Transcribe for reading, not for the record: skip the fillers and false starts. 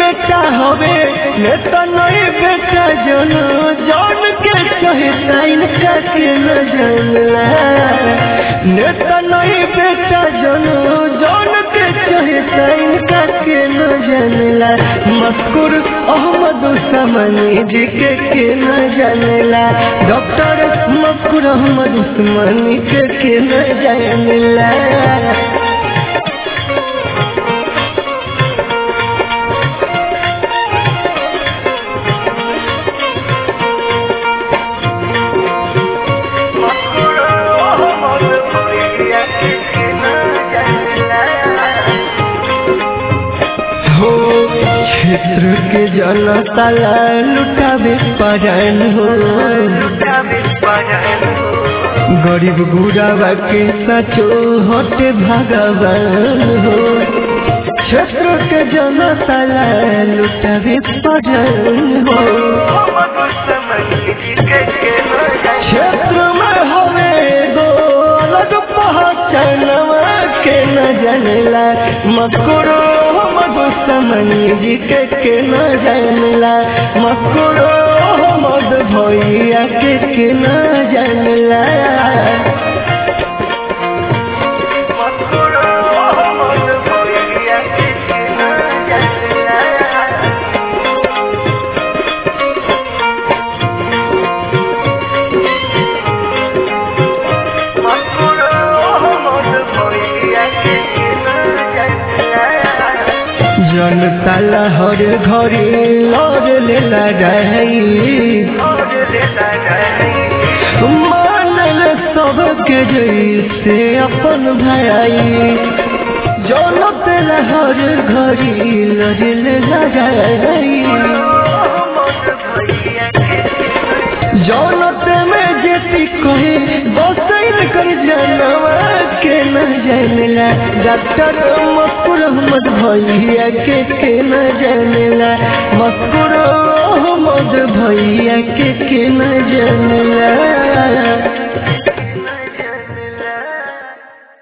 बेटा हवे नेता नहीं बेटा जनो जान के चाहता इनका के न जानला नेता नहीं बेटा जनो जान के चाहता इनका के न जानला मस्कुर अहमद उस्मानी जी के न जानला डॉक्टर मस्कुर अहमद उस्मानी के न जानला क्षेत्र के जनता लुटावे परान हो गरीब गुरावा के सचो हटे भगवान हो क्षेत्र के जनता लुटावे परान हो क्षेत्र में हवे गो अलग पहचानवा के न जानला मस्कुरो उस्मानी जी के न जानला मस्कुरो मद भैया के न जानला जनता हर घरे लड़ लेला रही मानल सबके जैसे अपन भाई जनता हर घरे लड़ लेला रही जनता में जेती कहे बसैल कर जनवा के न जानला डॉक्टर मस्कुर अहमद भैया के न जानला मस्कुर अहमद भैया के न जानला।